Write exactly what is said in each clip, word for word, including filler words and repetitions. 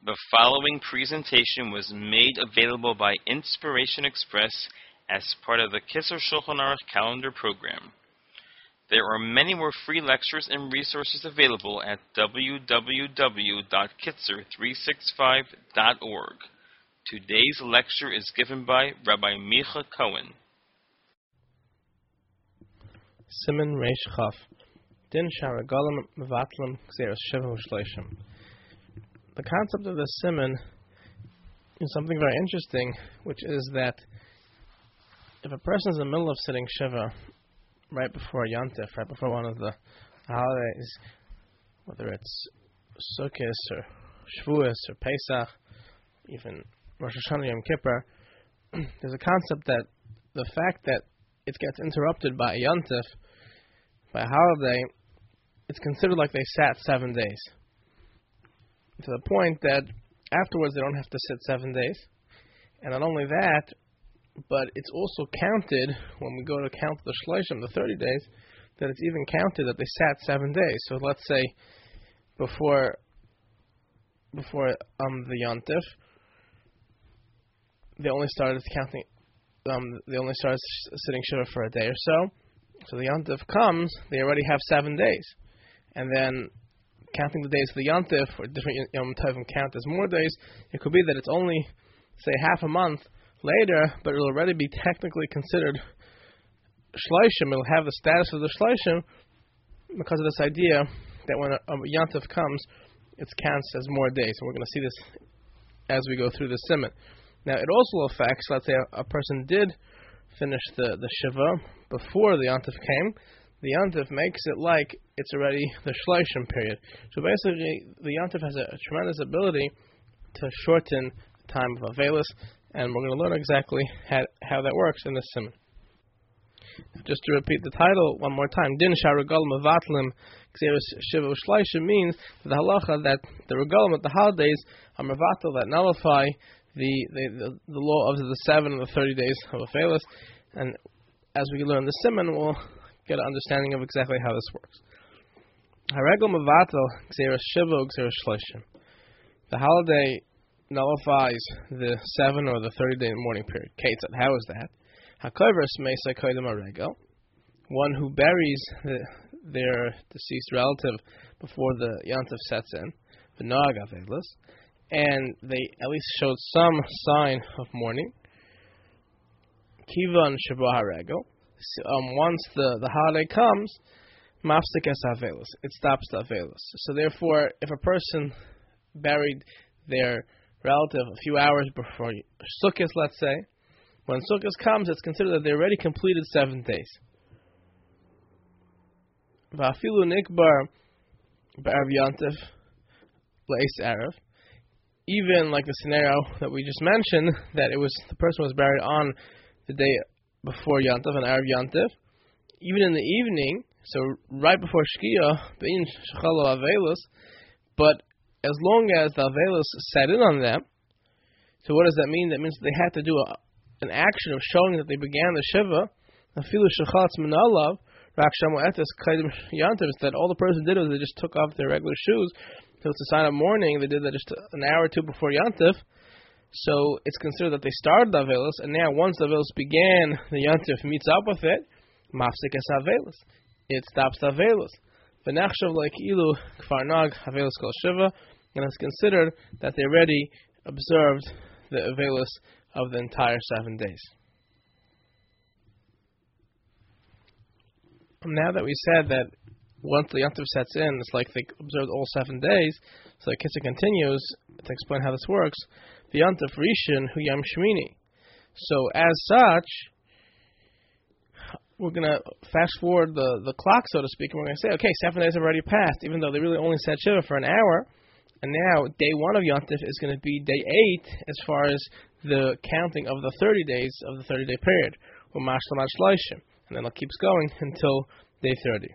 The following presentation was made available by Inspiration Express as part of the Kisser Shulchan Aruch calendar program. There are many more free lectures and resources available at w w w dot kitzer three sixty-five dot org. Today's lecture is given by Rabbi Micha Cohen. Siman Reish Chaf. Din Sharagolim Mevatlim Xeris Shiva Ushleishim. The concept of the siman is something very interesting, which is that if a person is in the middle of sitting Shiva right before Yontif, right before one of the holidays, whether it's Sukkot or Shavuos or Pesach, even Rosh Hashanah Yom Kippur, there's a concept that the fact that it gets interrupted by a Yontif, by a holiday, it's considered like they sat seven days. To the point that afterwards they don't have to sit seven days. And not only that, but it's also counted, when we go to count the Shleishim, the thirty days, that it's even counted that they sat seven days. So let's say before before um, the Yontif, they only started counting, um, they only started sitting Shiva for a day or so. So the Yontif comes, they already have seven days. And then counting the days of the Yontif, or different Yom Tovim count as more days, it could be that it's only, say, half a month later, but it'll already be technically considered Shleishim. It'll have the status of the Shleishim because of this idea that when a, a Yontif comes, it counts as more days. And we're going to see this as we go through the Siman. Now, it also affects, let's say a, a person did finish the, the Shiva before the Yontif came. The Yontif makes it like it's already the Shleishim period. So basically, the Yontif has a, a tremendous ability to shorten the time of Avelis, and we're going to learn exactly how, how that works in this Siman. Just to repeat the title one more time, Din Sharagal Mevatlim Xeris Shiva Shleishim means the halacha that the regalim at the holidays are mevatel, that nullify the, the, the, the law of the seven and the thirty days of Avelis. And as we learn the Siman, we'll get an understanding of exactly how this works. Haregel Mevatel Xeris Shiva Xeris Shleishim. The holiday nullifies the seven or the thirty day mourning period. Ketzad, how is that? Hakoivers Mesa Koidem Haregel, one who buries the, their deceased relative before the Yontif sets in, the Noag Avelis, and they at least showed some sign of mourning. Kivan Shabbat Haregel. Um, once the, the holiday comes, mafsik es avelis, it stops the avelis. So therefore, if a person buried their relative a few hours before Sukkot, let's say, when Sukkot comes, it's considered that they already completed seven days. Va'afilu nikbar b'arav yontif le'es arav. Even like the scenario that we just mentioned, that it was the person was buried on the day before Yontif, and Arav Yontif, even in the evening, so right before Shkia, bein shechalo avelos, but as long as the avelos sat in on them, so what does that mean? That means they had to do a, an action of showing that they began the Shiva, afilu shechatz minalav, rak shamu etes kaidim Yontif, that all the person did was they just took off their regular shoes, so it's a sign of mourning. They did that just an hour or two before Yontif. So it's considered that they started the Avelis, and now once the Avelis began, the Yontif meets up with it, mafsik es Avelis. It stops the Avelis. V'nachshav like ilu kfarnag Avelis kol Shiva, and it's considered that they already observed the Avelis of the entire seven days. Now that we said that once the Yontif sets in, it's like they observed all seven days, so the Kitzur continues to explain how this works. The Yontif Rishon Hu Yom Shmini. So as such, we're going to fast forward the, the clock, so to speak, and we're going to say, okay, seven days have already passed, even though they really only said Shiva for an hour, and now day one of Yontif is going to be day eight as far as the counting of the thirty days of the thirty day period. And then it keeps going until day thirty.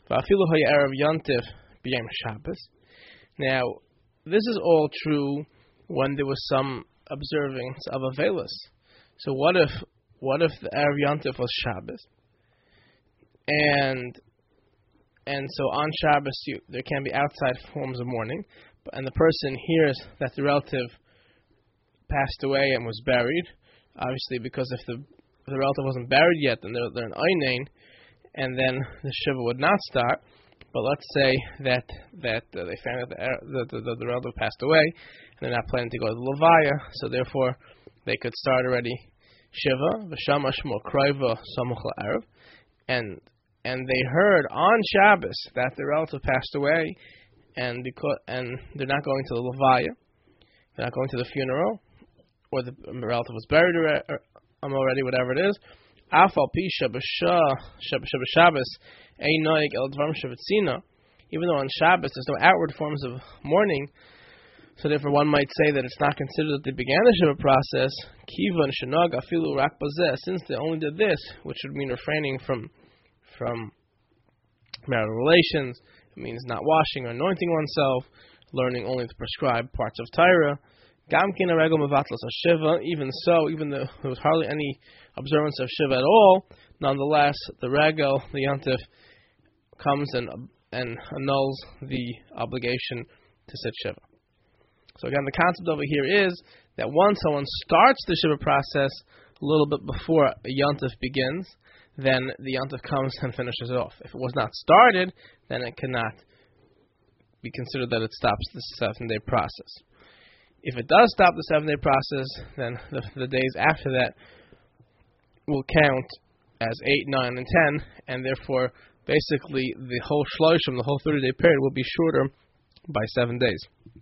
Now, this is all true when there was some observance of Avelis. So what if what if the Erev Yontif was Shabbos? And and so on Shabbos you, there can be outside forms of mourning, and the person hears that the relative passed away and was buried, obviously because if the, if the relative wasn't buried yet, then they're, they're an Einain, and then the Shiva would not start. But let's say that that uh, they found that the, the, the, the relative passed away, and they're not planning to go to the Levaya, so therefore they could start already Shiva, V'shama Shmuel Kraiva Samuch La'erev, and and they heard on Shabbos that the relative passed away, and because and they're not going to the Levaya, they're not going to the funeral, or the relative was buried already, or, um, already whatever it is. Afal Pisha B'Shabbos Ein Noig El Dvarim Shevitzina. Even though on Shabbos there's no outward forms of mourning, so therefore one might say that it's not considered that they began the Shiva process. Kivan Shenag Afilu Rak Bazeh, since they only did this, which would mean refraining from from marital relations. It means not washing or anointing oneself, learning only the prescribed parts of Torah. Gamkin Regel Mevatlas Shiva. Even so, even though there was hardly any observance of Shiva at all, nonetheless, the Regel, the Yantif, comes and and annuls the obligation to sit Shiva. So again, the concept over here is that once someone starts the Shiva process a little bit before a Yantif begins, then the Yantif comes and finishes it off. If it was not started, then it cannot be considered that it stops the seven-day process. If it does stop the seven-day process, then the, the days after that will count as eight, nine, and ten, and therefore, basically, the whole shloshim, the whole thirty-day period, will be shorter by seven days.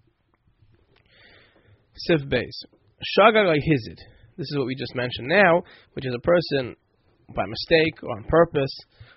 Sif Beis. Shagagai Hizid. This is what we just mentioned now, which is a person, by mistake or on purpose,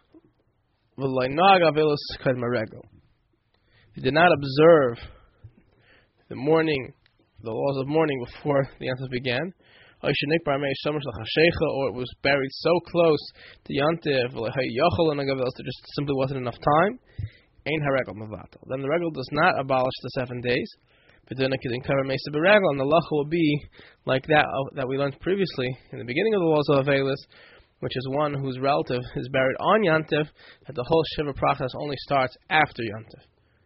he did not observe the mourning, the laws of mourning before the Yantif began, or it was buried so close to Yantif, there just simply wasn't enough time, then the regel does not abolish the seven days, and the lacha will be like that that we learned previously in the beginning of the laws of Avelis, which is one whose relative is buried on Yantif, that the whole Shiva process only starts after Yantif.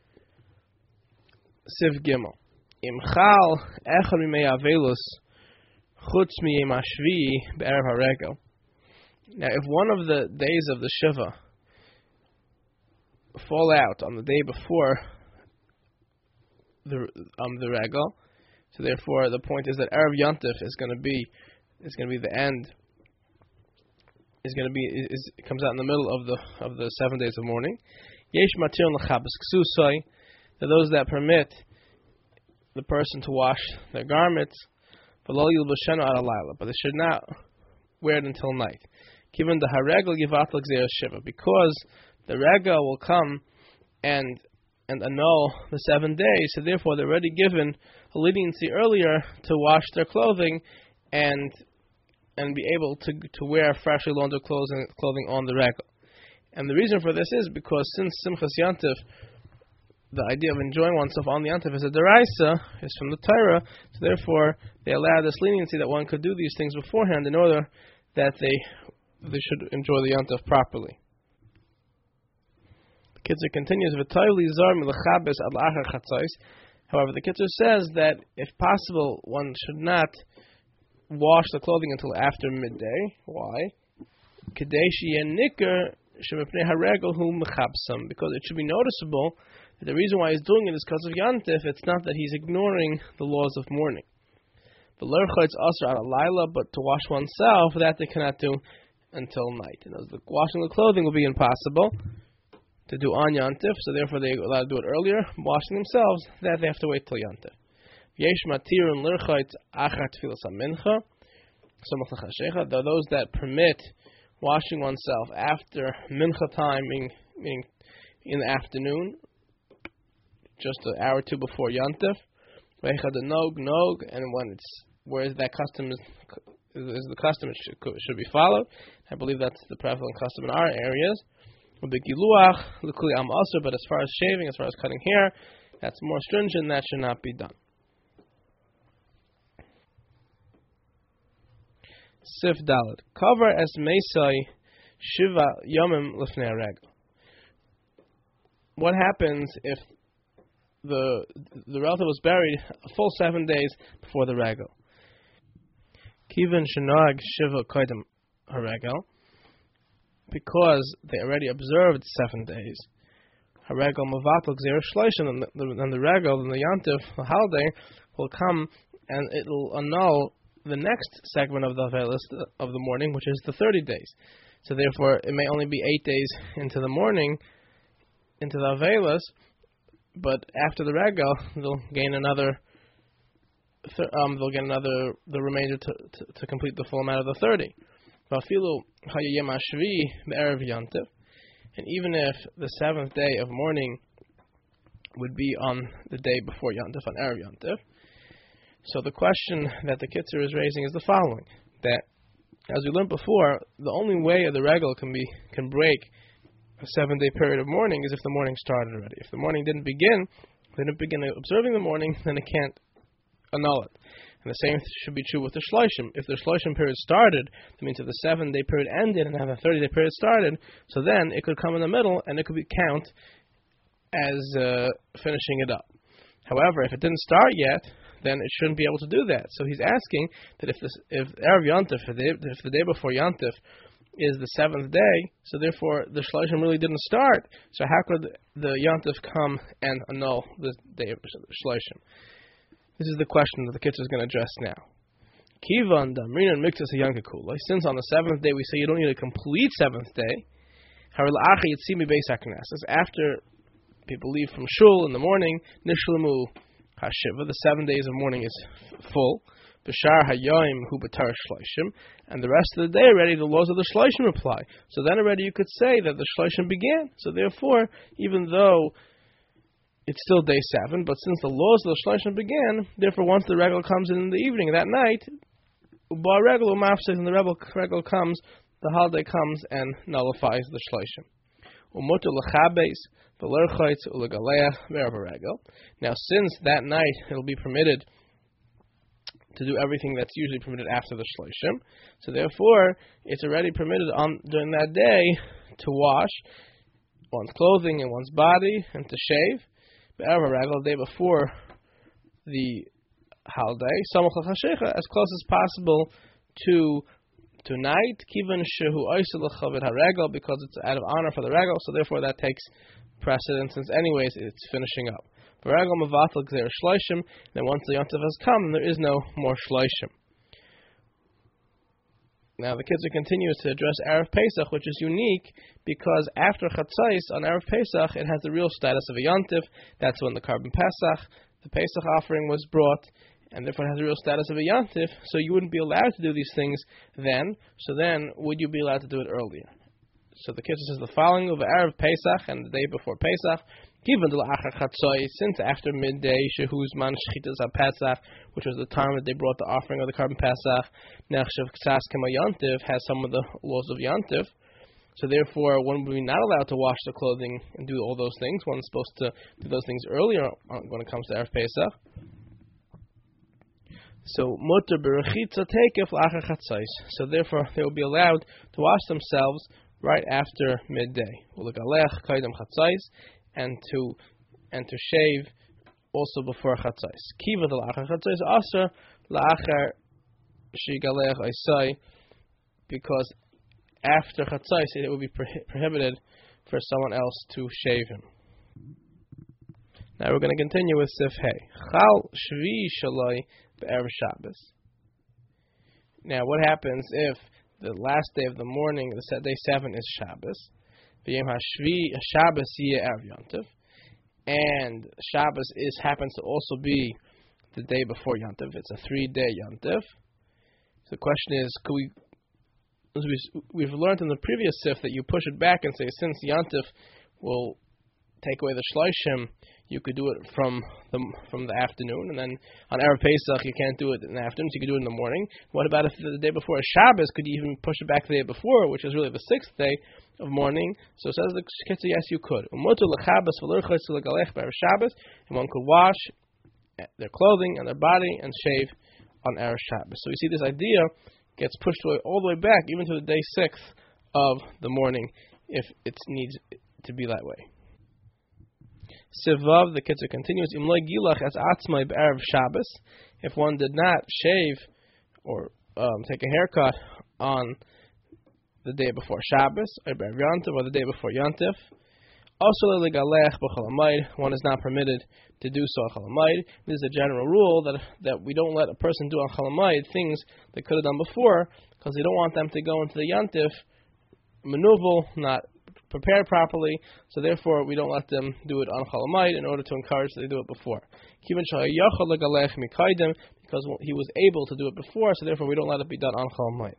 Siv Gimel. Imchal echad mimei Avelis chutz miyem hashvi be'erev haregel. Now, if one of the days of the Shiva fall out on the day before the um the regel, so therefore the point is that Erev Yantif is going to be is going to be the end. Is going to be is it comes out in the middle of the of the seven days of mourning. Yesh matir l'chabes ksusai, that those that permit the person to wash their garments, but they should not wear it until night. Given the haregel givat l'gzeir shiva, because the regel will come and and annul the seven days, so therefore they're already given a leniency earlier to wash their clothing and and be able to to wear freshly laundered clothing clothing on the regel. And the reason for this is because since Simchas Yantif, the idea of enjoying oneself on the Yantif is a deraisa, is from the Torah, so therefore they allow this leniency that one could do these things beforehand in order that they they should enjoy the Yantif properly. The Kitzur continues, however, the Kitzur says that if possible, one should not wash the clothing until after midday. Why? Because it should be noticeable that the reason why he's doing it is because of Yantif. It's not that he's ignoring the laws of mourning. But to wash oneself, that they cannot do until night. In other words, washing the clothing will be impossible to do on Yantif, so therefore they are allowed to do it earlier. Washing themselves, that they have to wait till Yantif. Yesh matirun lirchait achat tfilas mincha, samach lechashecha. There are those that permit washing oneself after mincha time, meaning, meaning in the afternoon, just an hour or two before Yantif. Veichad nog nog, and when it's whereas that custom is, is the custom, it should, should be followed. I believe that's the prevalent custom in our areas. But as far as shaving, as far as cutting hair, that's more stringent. That should not be done. Sif Dalet. Cover as Mesai Shiva Yomim Lifnei Regel. What happens if the the relative was buried a full seven days before the regel. Kivan shenag shiva koidem haregel, because they already observed seven days. Haregel mavatal gzeir shloshim, and the, and the regel and the yantiv, the holiday, will come and it will annul the next segment of the Avelis of the morning, which is the thirty days. So therefore, it may only be eight days into the morning, into the Avelis, but after the regel, they'll gain another. Th- um, they'll get another the remainder to, to, to complete the full amount of the thirty. And even if the seventh day of mourning would be on the day before Yantif, on Erev Yantif, so the question that the Kitzur is raising is the following: that, as we learned before, the only way the regel can be can break a seven-day period of mourning is if the morning started already. If the morning didn't begin, they didn't begin observing the morning, then it can't annul it. And the same should be true with the shloshim. If the shloshim period started, that means if the seven-day period ended and the thirty-day period started, so then it could come in the middle and it could be count as uh, finishing it up. However, if it didn't start yet, then it shouldn't be able to do that. So he's asking that if this, if Erev Yantif, if the day before Yantif is the seventh day, so therefore the shloshim really didn't start. So how could the Yantif come and annul the day of shloshim? This is the question that the Kitzur is going to address now. Kivan damrin and mixus yankakulai. Since on the seventh day we say you don't need a complete seventh day, haralachi yitzimi beis hakneses. After people leave from shul in the morning, nishlamu hashiva. The seven days of mourning is full. B'shar hayoim hu b'tar shloshim, and the rest of the day already the laws of the shloshim apply. So then already you could say that the shloshim began. So therefore, even though it's still day seven, but since the laws of the shloshim began, therefore once the regel comes in, in the evening, that night, uba regel umafsek, and the regel, regel comes, the holiday comes and nullifies the shloshim. Umutu l'chabes v'lerchaytz u'legaleach v'erav regel. Now, since that night it will be permitted to do everything that's usually permitted after the shloshim, so therefore it's already permitted on during that day to wash one's clothing and one's body and to shave. Erev regel, the day before the holiday, as close as possible to tonight, kivan shehu oisel chavit haregel, because it's out of honor for the regel, so therefore that takes precedence, since anyways it's finishing up. Regel mevatel gzeir shloshim, then once the yontif has come, there is no more shloshim. Now the Kitzur continues to address Erev Pesach, which is unique because after Chatzais on Erev Pesach it has the real status of a Yontif. That's when the Carbon Pesach, the Pesach offering, was brought, and therefore it has the real status of a Yontif. So you wouldn't be allowed to do these things then. So then, would you be allowed to do it earlier? So the Kitzur says the following of Erev Pesach and the day before Pesach. Since after midday, Shehuz Man Shchitas HaPesach, which was the time that they brought the offering of the Carbon Pesach, Nechshav Ksas Kema Yantiv, has some of the laws of Yantiv. So therefore, one would be not allowed to wash the clothing and do all those things. One's supposed to do those things earlier when it comes to Erev Pesach. So Mutter Berechitza Tekef L'Achar Chatzais. So therefore, they will be allowed to wash themselves right after midday. U'legalech Kaidem Chatzais, and to and to shave also before chatzais. Kiva the la'achar chatzais asher la'achar shigalech isai, because after chatzais it would be prohi- prohibited for someone else to shave him. Now we're going to continue with Sif Hey. Chal shvi shaloi be'erev Shabbos. Now what happens if the last day of the morning, the day seven, is Shabbos? V'yem hashvi Shabbos yeh erev Yontif, and Shabbos is happens to also be the day before Yontif. It's a three-day Yontif. So the question is, could we? As we we've learned in the previous sif that you push it back and say, since Yontif will take away the shloshim, you could do it from the from the afternoon, and then on Erev Pesach you can't do it in the afternoon, so you could do it in the morning. What about if the day before is Shabbos? Could you even push it back the day before, which is really the sixth day of mourning? So it says the Kitzur, yes, you could. And one could wash their clothing and their body and shave on Erev Shabbos. So you see this idea gets pushed away all the way back, even to the day sixth of the morning, if it needs to be that way. Sivav, the Kitzur continues, Im loy gilach as atzmai b'erev Shabbos, if one did not shave or um, take a haircut on the day before Shabbos, or b'erev Yontif, or the day before Yontif, also legalech b'chol hamoed, one is not permitted to do so on Chol Hamoed. This is a general rule that that we don't let a person do on Chol Hamoed things they could have done before, because we don't want them to go into the Yontif maneuver, not prepared properly, so therefore we don't let them do it on Chol Hamoed in order to encourage that they do it before. Because he was able to do it before, so therefore we don't let it be done on Chol Hamoed.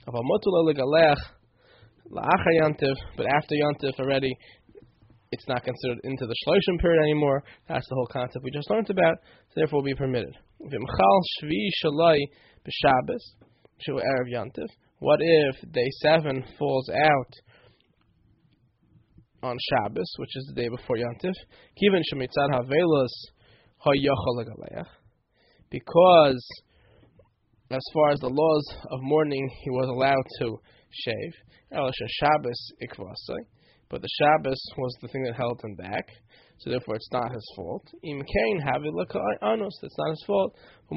But after Yontif already, it's not considered into the Shloshim period anymore. That's the whole concept we just learned about, so therefore it will be permitted. What if day seven falls out on Shabbos, which is the day before Yontif? Because as far as the laws of mourning, he was allowed to shave. But the Shabbos was the thing that held him back, so therefore it's not his fault. Im kain havi l'ka'anus, it's not his fault.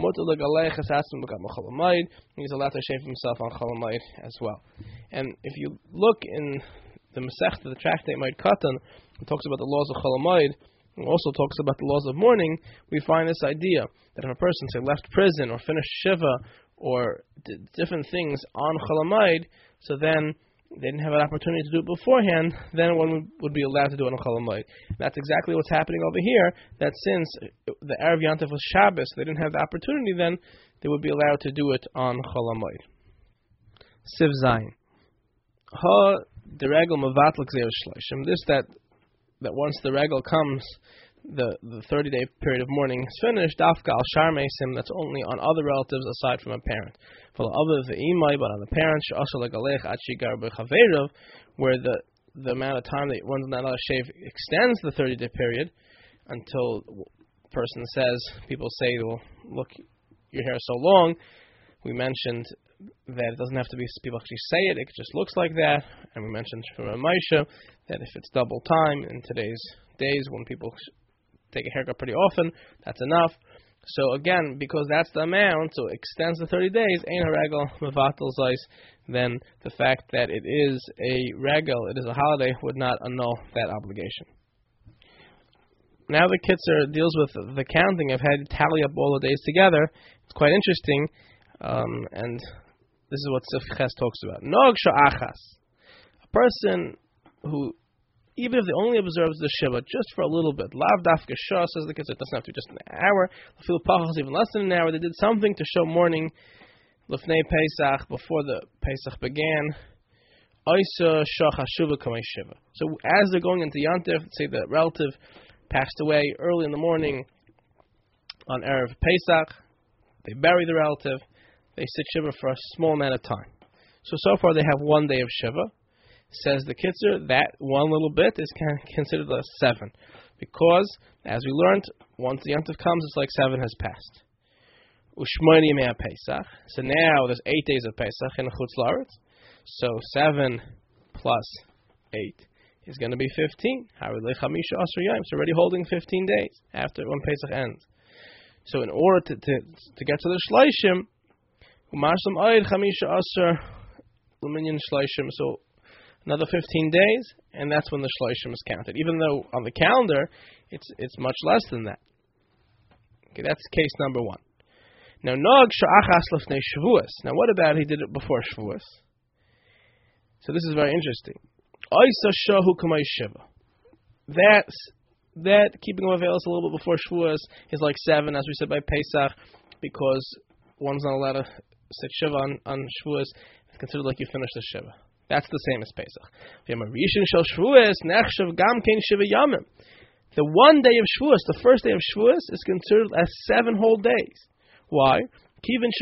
He's allowed to shave himself on Chol Hamoed as well. And if you look in the Masechta, the tractate Moed Katan, it talks about the laws of Chol Hamoed, and also talks about the laws of mourning. We find this idea that if a person, say, left prison or finished Shiva or did different things on Chol Hamoed, so then they didn't have an opportunity to do it beforehand, then one would be allowed to do it on Chol Hamoed. That's exactly what's happening over here, that since the Erev Yontif was Shabbos, they didn't have the opportunity then, they would be allowed to do it on Chol Hamoed. Siv Zayin. Ha the regel mevatl gzeir shloshim. This that that once the regel comes, the the thirty day period of mourning is finished. Dafka al shar meisim. That's only on other relatives aside from a parent. For other the imai, but on the parents, she'asher legalech ad shigar b'chaveirav, where the the amount of time that one's not allowed to shave extends the thirty day period until the person says, people say, well, look, your hair is so long. We mentioned that it doesn't have to be people actually say it; it just looks like that. And we mentioned from a Maisha that if it's double time in today's days when people take a haircut pretty often, that's enough. So again, because that's the amount, so it extends the thirty days, ein haregel mevatel zeis, then the fact that it is a regel, it is a holiday, would not annul that obligation. Now the Kitzur deals with the counting of how to tally up all the days together. It's quite interesting, um, and this is what Sif Ches talks about. Nog sha'achas, a person who, even if they only observes the Shiva just for a little bit, lav dafka shah, says the Kitzur, it doesn't have to be just an hour, feel pachas even less than an hour, they did something to show mourning, lefnei Pesach, before the Pesach began, oisa shah hashuva kamei shiva. So as they're going into Yontif, say the relative passed away early in the morning on Erev Pesach, they bury the relative, they sit Shiva for a small amount of time. So, so far they have one day of Shiva. Says the Kitzur, that one little bit is considered a seven. Because, as we learned, once the Yontif comes, it's like seven has passed. Ushmoini mea Pesach. So now there's eight days of Pesach in Chutz La'aretz. So seven plus eight is going to be fifteen. So we're already holding fifteen days after when Pesach ends. So in order to to, to get to the Shloshim, so another fifteen days, and that's when the Shloshim is counted. Even though on the calendar, it's it's much less than that. Okay, that's case number one. Now, Nog sha'achas lefnei Shavuos. Now, what about he did it before Shavuos? So this is very interesting. Oisa shahu kamei shiva. That's that keeping of veils a little bit before Shavuos is like seven, as we said by Pesach, because one's not allowed to sit Shiva on, on Shavuos. It's considered like you finished the Shiva. That's the same as Pesach. The one day of Shavuos, the first day of Shavuos, is considered as seven whole days. Why? Because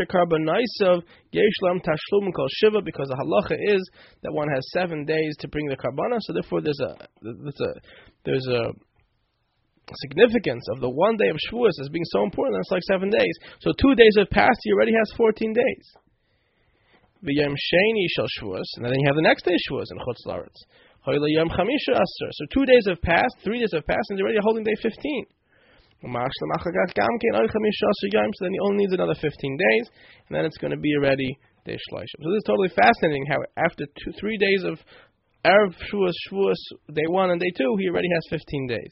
the halacha is that one has seven days to bring the karbana, so therefore there's a there's a there's a significance of the one day of Shavuos as being so important that it's like seven days. So two days have passed, he already has fourteen days. V'yom sheni shel Shavuos, and then you have the next day Shavuos in Chutz La'aretz. So two days have passed, three days have passed, and they're already holding day fifteen. So then he only needs another fifteen days, and then it's going to be already day shloshim. So this is totally fascinating how after two, three days of Erev Shavuos, Shavuos, day one and day two, he already has fifteen days.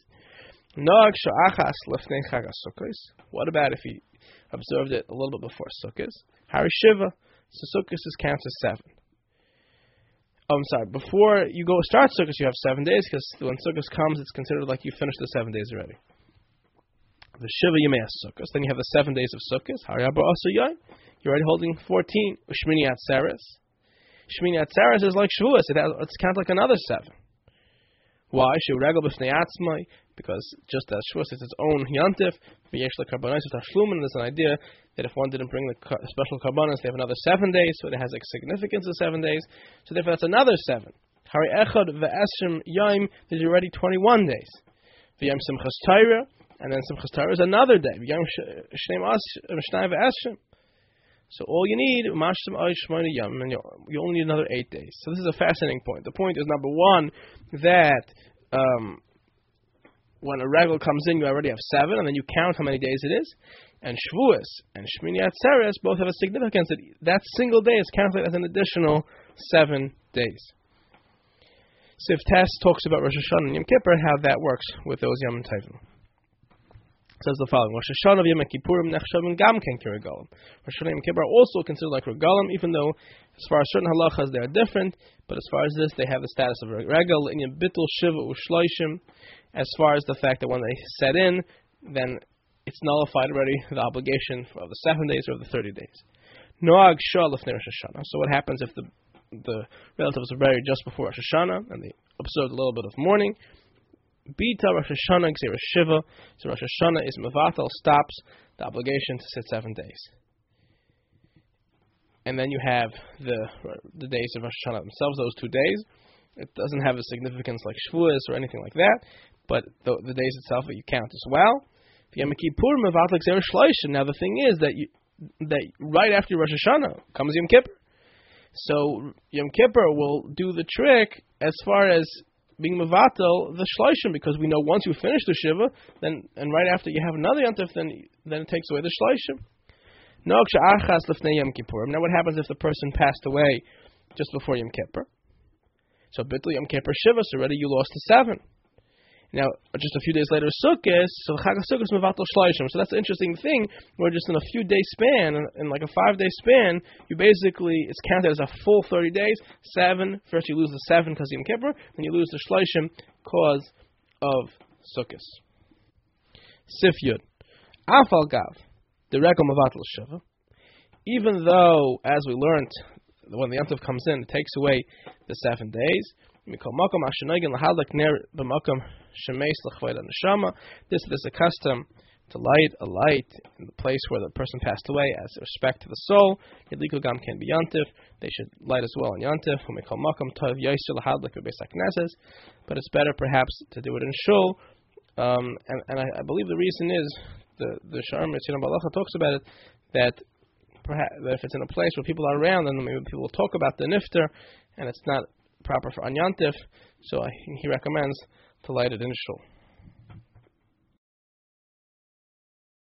What about if he observed it a little bit before Sukkot? Hari Shiva. So Sukkot is counts as seven. Oh, I'm sorry. Before you go start Sukkot, you have seven days, because when Sukkot comes, it's considered like you finished the seven days already. The Shiva Yemei Sukkot. Then you have the seven days of Sukkot. Hari Abba Asa Yom. You're already holding fourteen. Shmini Atzeres. Shmini Atzeres is like Shavuos. It has, it's counted like another seven. Why? She'uregel b'fnei atzmai. Because just as Shavuos is its own Yantif, v'yesh lekarbanos v'tashlumin, there's an idea that if one didn't bring the special karbanos, they have another seven days, so it has a significance of seven days. So therefore, that's another seven. Hari echad v'esrim yom, there's already twenty-one days. V'yom simchas Torah, and then simchas Torah is another day. V'yom shnei v'esrim. So all you need, and you only need another eight days. So this is a fascinating point. The point is, number one, that um, when a regal comes in, you already have seven, and then you count how many days it is. And Shavuos and Shmini Atzeres both have a significance that that single day is counted as an additional seven days. Sif Tess talks about Rosh Hashanah and Yom Kippur, how that works with those Yom Tovim. It says the following: Rosh Hashanah Yom Kippurim nechshavim gam ken kiregalim. Rosh Hashanah and Yom Kippur are also considered like regalim, even though as far as certain halachas they are different. But as far as this, they have the status of regal. In bitul shiva u'shloishim, as far as the fact that when they set in, then it's nullified already the obligation of the seven days or of the thirty days. Noag shah lefnei Rosh Hashanah. So what happens if the the relatives are buried just before Rosh Hashanah and they observed a little bit of mourning? Bita Rosh Hashanah Gzeira Shiva. So Rosh Hashanah is Mevatel, stops the obligation to sit seven days. And then you have the the days of Rosh Hashanah themselves, those two days. It doesn't have a significance like Shavuos or anything like that, but the, the days itself that you count as well. Yom Kippur Mevatel Gzeira Shloshim. Now the thing is that you, that right after Rosh Hashanah comes Yom Kippur. So Yom Kippur will do the trick as far as being mevatel the shloshim, because we know once you finish the shiva, then and right after you have another yantif, then then it takes away the shloshim. Now what happens if the person passed away just before Yom Kippur? So bitul Yom Kippur shiva, so already you lost the seven. Now just a few days later Sukkot, so Chag Sukkot is mevatel shloshim. So that's the interesting thing, where just in a few day span, in like a five day span, you basically it's counted as a full thirty days. Seven first you lose the seven because Yom Kippur, then you lose the shloshim cause of Sukkot. Sif Yud Afal Gav the Regel mevatel shiva. Even though, as we learned, when the yantiv comes in, it takes away the seven days. This is a custom to light a light in the place where the person passed away as a respect to the soul. Yadliku can be yantif. They should light as well in yantif. But it's better perhaps to do it in shul. Um, and, and I, I believe the reason is the the Sharm Yitzhak Balacha talks about it that perhaps that if it's in a place where people are around, then maybe people will talk about the nifter, and it's not proper for Anyantif, so he recommends to light it in shul.